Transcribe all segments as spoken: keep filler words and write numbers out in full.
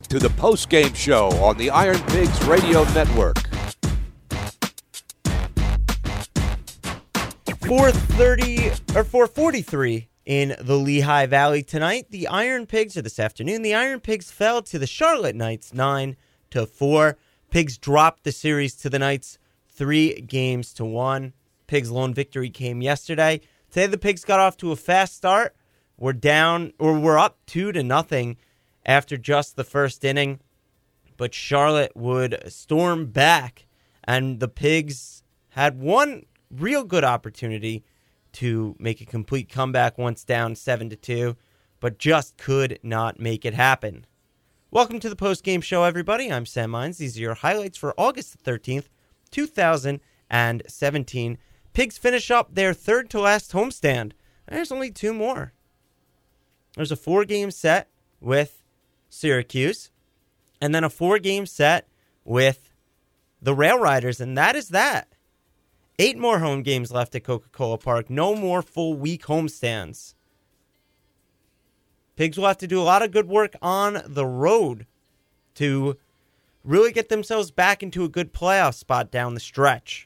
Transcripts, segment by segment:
to the post-game show on the Iron Pigs Radio Network. four thirty or four forty-three in the Lehigh Valley tonight. The Iron Pigs, or this afternoon, the Iron Pigs fell to the Charlotte Knights nine to four. Pigs dropped the series to the Knights three games to one. Pigs' lone victory came yesterday. Today the Pigs got off to a fast start. We're down, or we're up two to nothing after just the first inning. But Charlotte would storm back, and the Pigs had one real good opportunity to make a complete comeback once down seven to two, but just could not make it happen. Welcome to the post-game show, everybody. I'm Sam Mines. These are your highlights for August thirteenth, two thousand seventeen. Pigs finish up their third-to-last homestand. There's only two more. There's a four-game set with Syracuse, and then a four-game set with the Rail Riders, and that is that. Eight more home games left at Coca-Cola Park. No more full week homestands. Pigs will have to do a lot of good work on the road to really get themselves back into a good playoff spot down the stretch.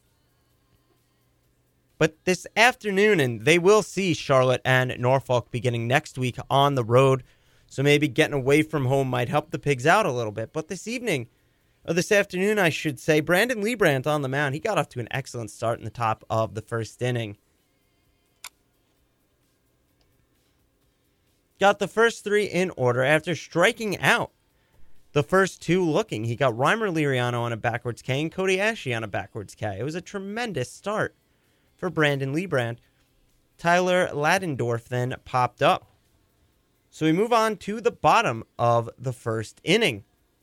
But this afternoon, and they will see Charlotte and Norfolk beginning next week on the road, so maybe getting away from home might help the Pigs out a little bit. But this evening, or this afternoon, I should say, Brandon Liebrandt on the mound. He got off to an excellent start in the top of the first inning. Got the first three in order after striking out the first two looking. He got Reimer Liriano on a backwards K and Cody Ashley on a backwards K. It was a tremendous start for Brandon Liebrandt. Tyler Ladendorf then popped up. So we move on to the bottom of the first inning.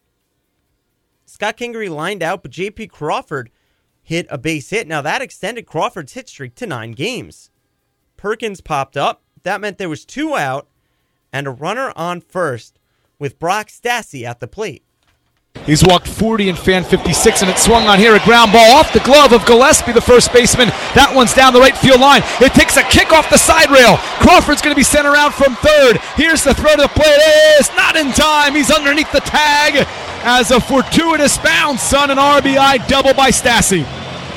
Scott Kingery lined out, but J P Crawford hit a base hit. Now that extended Crawford's hit streak to nine games. Perkins popped up. That meant there was two out and a runner on first with Brock Stassi at the plate. He's walked forty and fan fifty-six, and it swung on here. A ground ball off the glove of Gillespie, the first baseman. That one's down the right field line. It takes a kick off the side rail. Crawford's going to be sent around from third. Here's the throw to the plate. It's not in time. He's underneath the tag as a fortuitous bounce on an R B I double by Stassi.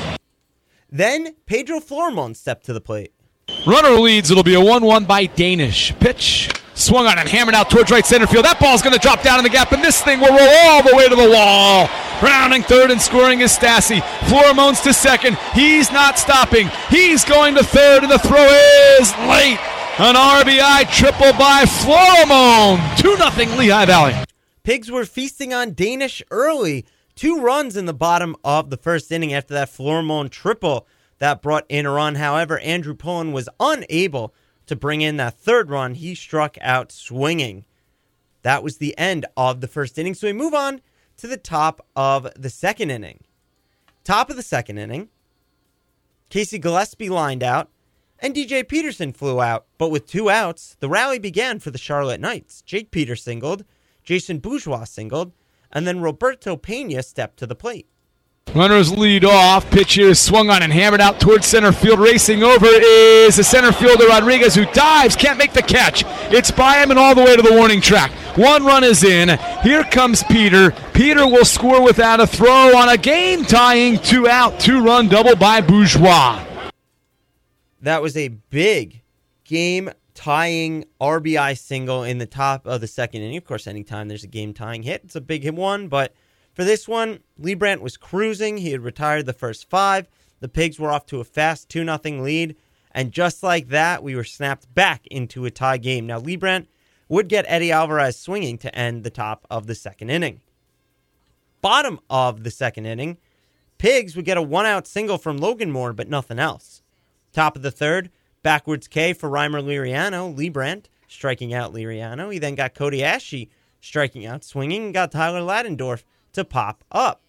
Then Pedro Florimon stepped to the plate. Runner leads. It'll be a one one by Danish. Pitch. Swung on and hammered out towards right center field. That ball's going to drop down in the gap, and this thing will roll all the way to the wall. Rounding third and scoring is Stassi. Florimon's to second. He's not stopping. He's going to third, and the throw is late. An R B I triple by Florimon. two nothing Lehigh Valley. Pigs were feasting on Danish early. Two runs in the bottom of the first inning after that Florimon triple that brought in a run. However, Andrew Pullen was unable to bring in that third run. He struck out swinging. That was the end of the first inning. So we move on to the top of the second inning. Top of the second inning, Casey Gillespie lined out, and D J Peterson flew out. But with two outs, the rally began for the Charlotte Knights. Jake Peter singled, Jason Bourgeois singled, and then Roberto Pena stepped to the plate. Runners lead off. Pitch is swung on and hammered out towards center field. Racing over is the center fielder Rodriguez, who dives, can't make the catch. It's by him and all the way to the warning track. One run is in. Here comes Peter. Peter will score without a throw on a game-tying two-out, two-run double by Bourgeois. That was a big game-tying R B I single in the top of the second inning. Of course, anytime there's a game-tying hit, it's a big hit one, but for this one, Liebrandt was cruising. He had retired the first five. The Pigs were off to a fast two nothing lead. And just like that, we were snapped back into a tie game. Now, Liebrandt would get Eddie Alvarez swinging to end the top of the second inning. Bottom of the second inning, Pigs would get a one-out single from Logan Moore, but nothing else. Top of the third, backwards K for Reimer Liriano. Liebrandt striking out Liriano. He then got Cody Ashley striking out, swinging, and got Tyler Ladendorf to pop up.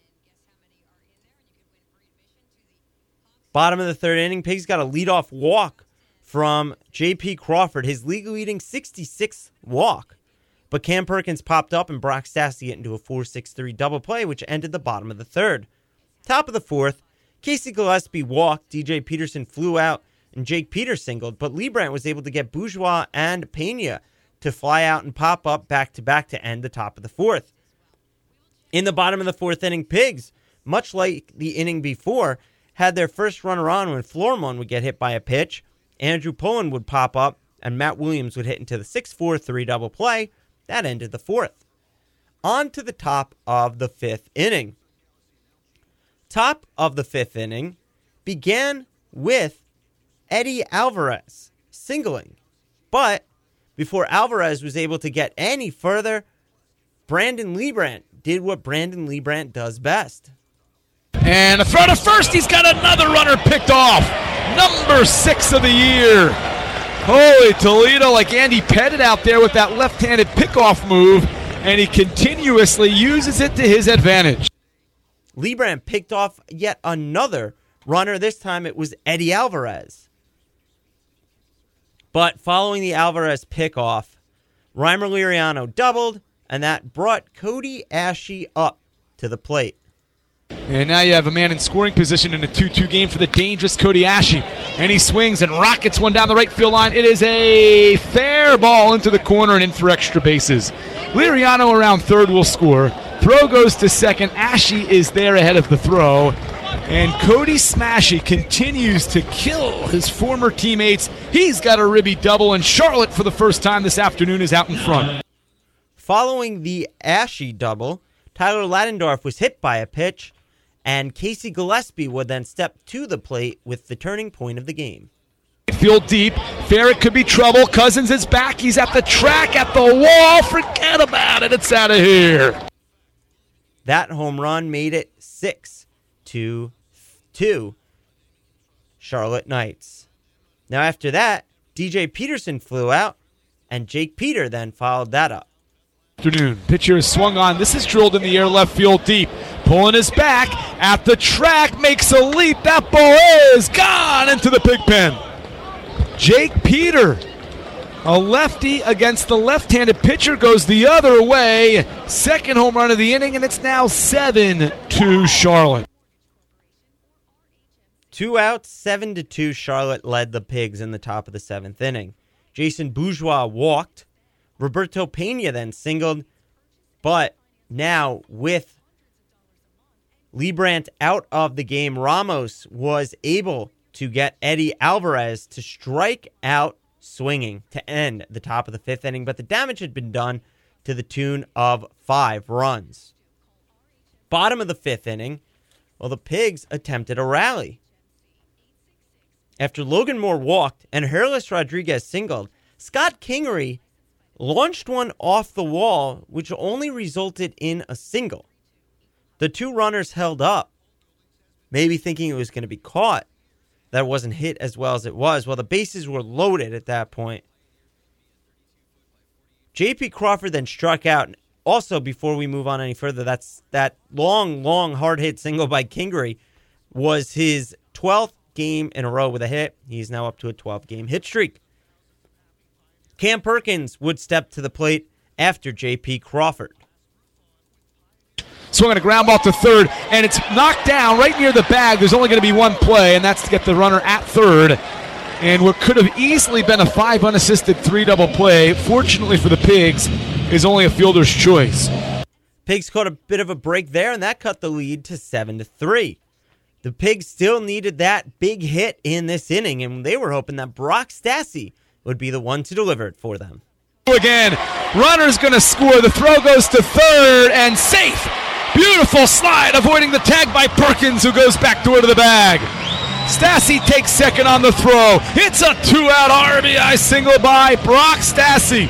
Bottom of the third inning, Pigs got a leadoff walk from J P Crawford, his league-leading sixty-sixth walk. But Cam Perkins popped up and Brock Stassi get into a four six three double play, which ended the bottom of the third. Top of the fourth, Casey Gillespie walked, D J Peterson flew out, and Jake Peter singled, but Liebrandt was able to get Bourgeois and Pena to fly out and pop up back-to-back to end the top of the fourth. In the bottom of the fourth inning, Pigs, much like the inning before, had their first runner on when Florimon would get hit by a pitch. Andrew Pullen would pop up, and Matt Williams would hit into the six four three double play. That ended the fourth. On to the top of the fifth inning. Top of the fifth inning began with Eddie Alvarez singling. But before Alvarez was able to get any further, Brandon Liebrandt did what Brandon Liebrandt does best. And a throw to first. He's got another runner picked off. Number six of the year. Holy Toledo, like Andy Pettit out there with that left-handed pickoff move, and he continuously uses it to his advantage. Liebrandt picked off yet another runner. This time it was Eddie Alvarez. But following the Alvarez pickoff, Reimer Liriano doubled, and that brought Cody Asche up to the plate. And now you have a man in scoring position in a two two game for the dangerous Cody Asche. And he swings and rockets one down the right field line. It is a fair ball into the corner and in for extra bases. Liriano around third will score. Throw goes to second. Asche is there ahead of the throw. And Cody Smashy continues to kill his former teammates. He's got a ribby double, and Charlotte, for the first time this afternoon, is out in front. Following the Asche double, Tyler Ladendorf was hit by a pitch, and Casey Gillespie would then step to the plate with the turning point of the game. Field deep. Ferret could be trouble. Cousins is back. He's at the track, at the wall. Forget about it. It's out of here. That home run made it six to two Charlotte Knights. Now after that, D J Peterson flew out, and Jake Peter then followed that up. Afternoon. Pitcher is swung on. This is drilled in the air left field deep. Pulling his back at the track, makes a leap. That ball is gone into the pig pen. Jake Peter, a lefty against the left-handed pitcher, goes the other way. Second home run of the inning, and it's now seven to Charlotte. Two outs, seven to two. Charlotte led the Pigs in the top of the seventh inning. Jason Bourgeois walked. Roberto Pena then singled, but now with Liebrandt out of the game, Ramos was able to get Eddie Alvarez to strike out swinging to end the top of the fifth inning, but the damage had been done to the tune of five runs. Bottom of the fifth inning, well, the Pigs attempted a rally. After Logan Moore walked and Herlis Rodriguez singled, Scott Kingery launched one off the wall, which only resulted in a single. The two runners held up, maybe thinking it was going to be caught. That wasn't hit as well as it was. Well, the bases were loaded at that point. J P Crawford then struck out. Also, before we move on any further, that's that long, long, hard-hit single by Kingery was his twelfth game in a row with a hit. He's now up to a twelve-game hit streak. Cam Perkins would step to the plate after J P Crawford. Swung on a ground ball to third, and it's knocked down right near the bag. There's only going to be one play, and that's to get the runner at third. And what could have easily been a five unassisted three double play, fortunately for the Pigs, is only a fielder's choice. Pigs caught a bit of a break there, and that cut the lead to seven to three. The Pigs still needed that big hit in this inning, and they were hoping that Brock Stassi would be the one to deliver it for them. Again, runner's going to score. The throw goes to third, and safe. Beautiful slide, avoiding the tag by Perkins, who goes back door to the bag. Stassi takes second on the throw. It's a two-out R B I single by Brock Stassi.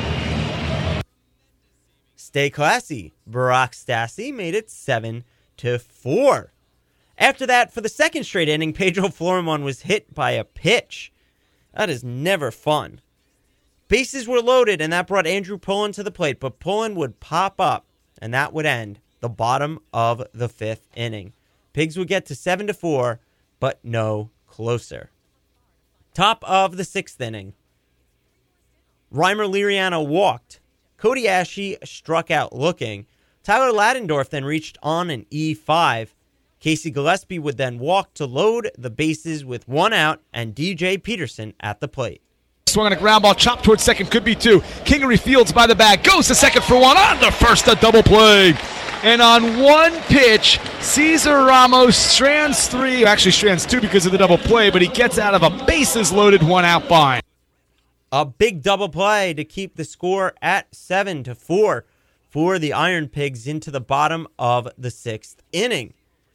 Stay classy. Brock Stassi made it seven to four. After that, for the second straight inning, Pedro Florimon was hit by a pitch. That is never fun. Bases were loaded, and that brought Andrew Pullen to the plate, but Pullen would pop up, and that would end the bottom of the fifth inning. Pigs would get to seven to four, but no closer. Top of the sixth inning. Reimer Liriano walked. Cody Asche struck out looking. Tyler Ladendorf then reached on an E five. Casey Gillespie would then walk to load the bases with one out and D J Peterson at the plate. Swung on a ground ball, chopped towards second, could be two. Kingery fields by the bag, goes to second for one. On the first, a double play. And on one pitch, Cesar Ramos strands three, actually strands two because of the double play, but he gets out of a bases-loaded one-out bind. A big double play to keep the score at seven to four for the Iron Pigs into the bottom of the sixth inning.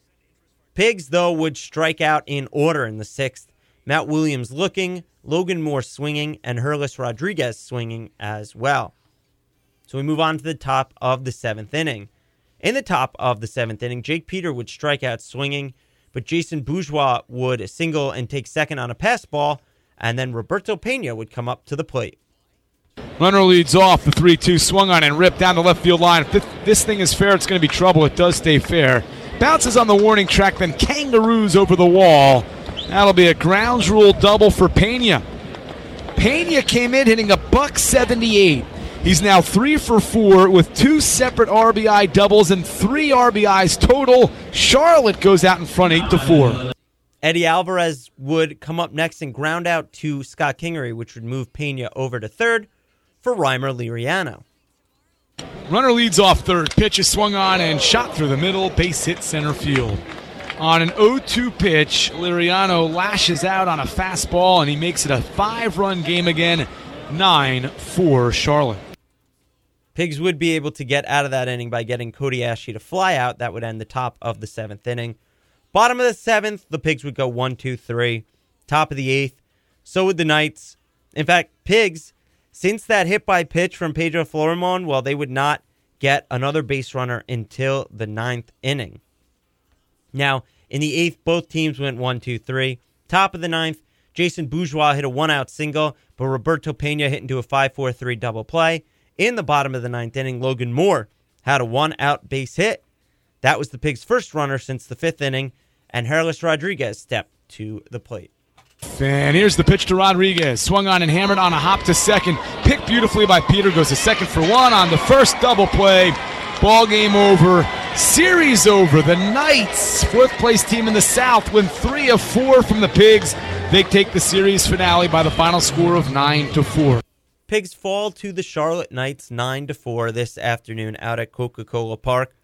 Pigs, though, would strike out in order in the sixth. Matt Williams looking, Logan Moore swinging, and Herlis Rodriguez swinging as well. So we move on to the top of the seventh inning. In the top of the seventh inning, Jake Peter would strike out swinging, but Jason Bourgeois would single and take second on a pass ball, and then Roberto Pena would come up to the plate. Runner leads off, the three two swung on and ripped down the left field line. If this thing is fair, it's going to be trouble. It does stay fair. Bounces on the warning track, then kangaroos over the wall. That'll be a grounds rule double for Pena. Pena came in hitting a buck seventy-eight. He's now three for four with two separate R B I doubles and three R B Is total. Charlotte goes out in front eight to four. Eddie Alvarez would come up next and ground out to Scott Kingery, which would move Pena over to third for Reimer Liriano. Runner leads off third. Pitch is swung on and shot through the middle. Base hit center field. On an oh two pitch, Liriano lashes out on a fastball, and he makes it a five-run game again, nine four Charlotte. Pigs would be able to get out of that inning by getting Cody Ashley to fly out. That would end the top of the seventh inning. Bottom of the seventh, the Pigs would go one, two, three. Top of the eighth, so would the Knights. In fact, Pigs, since that hit by pitch from Pedro Florimon, well, they would not get another base runner until the ninth inning. Now, in the eighth, both teams went one, two, three. Top of the ninth, Jason Bourgeois hit a one-out single, but Roberto Pena hit into a five four three double play. In the bottom of the ninth inning, Logan Moore had a one-out base hit. That was the Pigs' first runner since the fifth inning, and Herlis Rodriguez stepped to the plate. And here's the pitch to Rodriguez. Swung on and hammered on a hop to second. Picked beautifully by Peter. Goes to second for one on the first double play. Ball game over. Series over. The Knights, fourth place team in the South, win three of four from the Pigs. They take the series finale by the final score of nine to four. Pigs fall to the Charlotte Knights nine to four this afternoon out at Coca-Cola Park.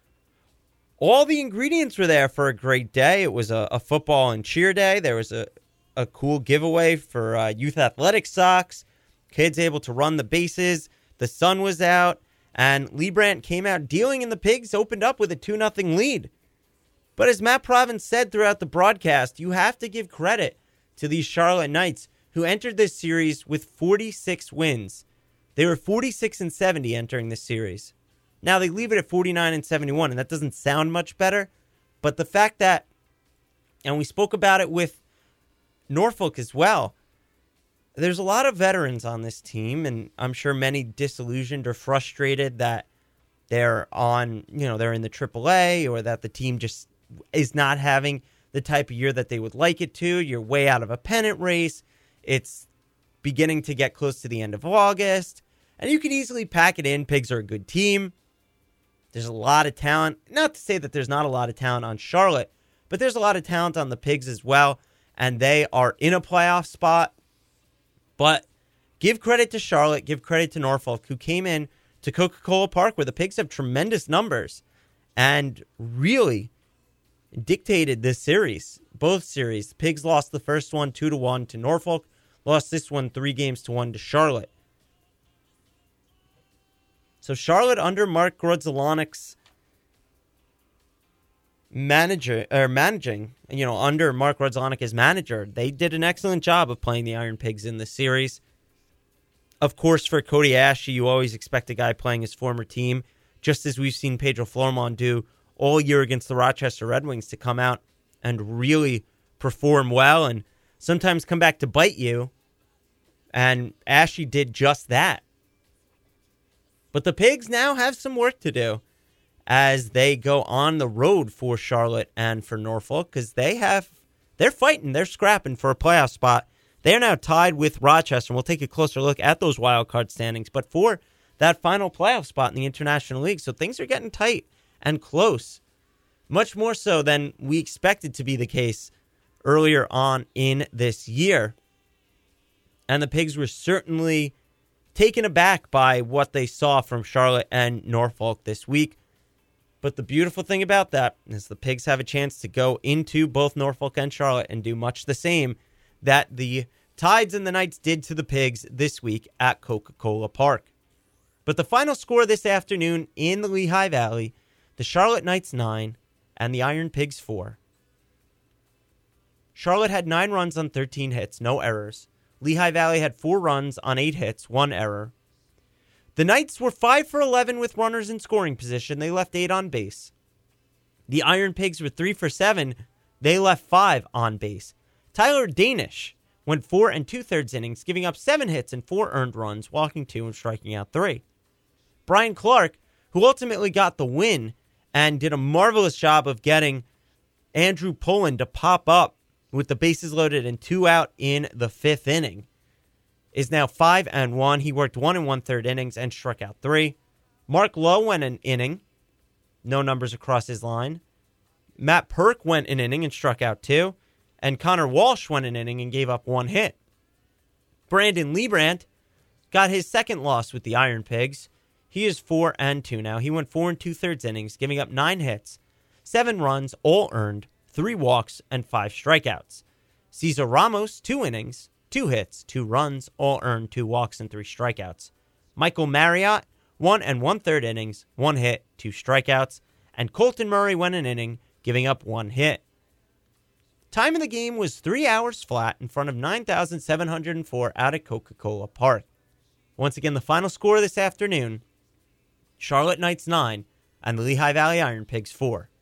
All the ingredients were there for a great day. It was a, a football and cheer day. There was a, a cool giveaway for uh, youth athletic socks. Kids able to run the bases. The sun was out. And Lee Brandt came out dealing, and the Pigs opened up with a two nothing lead. But as Matt Province said throughout the broadcast, you have to give credit to these Charlotte Knights, who entered this series with forty-six wins. They were forty-six and seventy entering this series. Now they leave it at forty-nine and seventy-one, and that doesn't sound much better. But the fact that, and we spoke about it with Norfolk as well, there's a lot of veterans on this team, and I'm sure many disillusioned or frustrated that they're on, you know, they're in the triple A, or that the team just is not having the type of year that they would like it to. You're way out of a pennant race. It's beginning to get close to the end of August, and you can easily pack it in. Pigs are a good team. There's a lot of talent. Not to say that there's not a lot of talent on Charlotte, but there's a lot of talent on the Pigs as well, and they are in a playoff spot. But give credit to Charlotte, give credit to Norfolk, who came in to Coca-Cola Park, where the Pigs have tremendous numbers, and really dictated this series, both series. The Pigs lost the first one two to one to Norfolk, lost this one three games to one to Charlotte. So Charlotte, under Mark Grudzielanik's manager or managing, you know, under Mark Grudzielanik as manager, they did an excellent job of playing the Iron Pigs in this series. Of course, for Cody Ashley, you always expect a guy playing his former team, just as we've seen Pedro Florimon do all year against the Rochester Red Wings, to come out and really perform well and sometimes come back to bite you. And Ashley did just that. But the Pigs now have some work to do as they go on the road for Charlotte and for Norfolk, because they have, they're fighting, they're scrapping for a playoff spot. They are now tied with Rochester, and we'll take a closer look at those wild card standings, but for that final playoff spot in the International League. So things are getting tight and close, much more so than we expected to be the case earlier on in this year. And the Pigs were certainly taken aback by what they saw from Charlotte and Norfolk this week. But the beautiful thing about that is the Pigs have a chance to go into both Norfolk and Charlotte and do much the same that the Tides and the Knights did to the Pigs this week at Coca-Cola Park. But the final score this afternoon in the Lehigh Valley, the Charlotte Knights nine and the Iron Pigs four. Charlotte had nine runs on thirteen hits, no errors. Lehigh Valley had four runs on eight hits, one error. The Knights were five for eleven with runners in scoring position. They left eight on base. The Iron Pigs were three for seven. They left five on base. Tyler Danish went four and two-thirds innings, giving up seven hits and four earned runs, walking two and striking out three. Brian Clark, who ultimately got the win and did a marvelous job of getting Andrew Pullen to pop up with the bases loaded and two out in the fifth inning, is now five and one. He worked one and one-third innings and struck out three. Mark Lowe went an inning. No numbers across his line. Matt Perk went an inning and struck out two. And Connor Walsh went an inning and gave up one hit. Brandon Liebrandt got his second loss with the Iron Pigs. He is four and two now. He went four and two-thirds innings, giving up nine hits, seven runs, all earned, three walks, and five strikeouts. Cesar Ramos, two innings, two hits, two runs, all earned, two walks, and three strikeouts. Michael Marriott, one and one-third innings, one hit, two strikeouts. And Colton Murray went an inning, giving up one hit. Time of the game was three hours flat in front of nine thousand seven hundred four out at Coca-Cola Park. Once again, the final score this afternoon, Charlotte Knights nine and the Lehigh Valley Iron Pigs four.